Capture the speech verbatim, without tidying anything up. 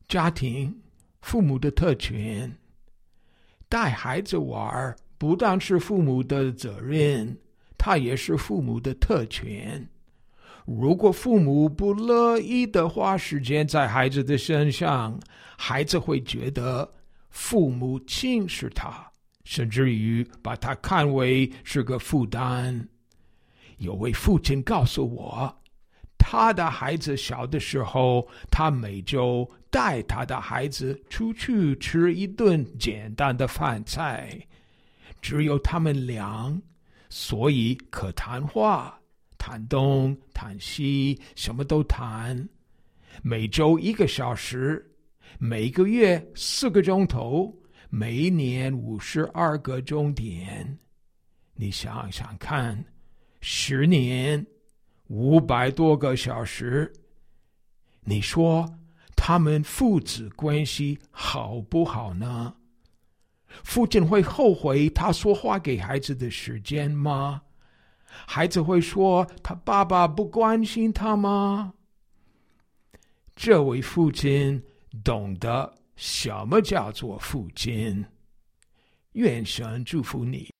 家庭，父母的特权。带孩子玩不但是父母的责任，它也是父母的特权。如果父母不乐意的花时间在孩子的身上，孩子会觉得父母轻视他，甚至于把他看为是个负担。有位父亲告诉我，他的孩子小的时候，他每周带他的孩子出去吃一顿简单的饭菜，只有他们俩，所以可谈话，谈东谈西，什么都谈。每周一个小时，每个月四个钟头，每一年五十二个钟点。你想想看，十年五百多个小时，你说他们父子关系好不好呢？父亲会后悔他说话给孩子的时间吗？孩子会说他爸爸不关心他吗？这位父亲懂得什么叫做父亲。愿神祝福你。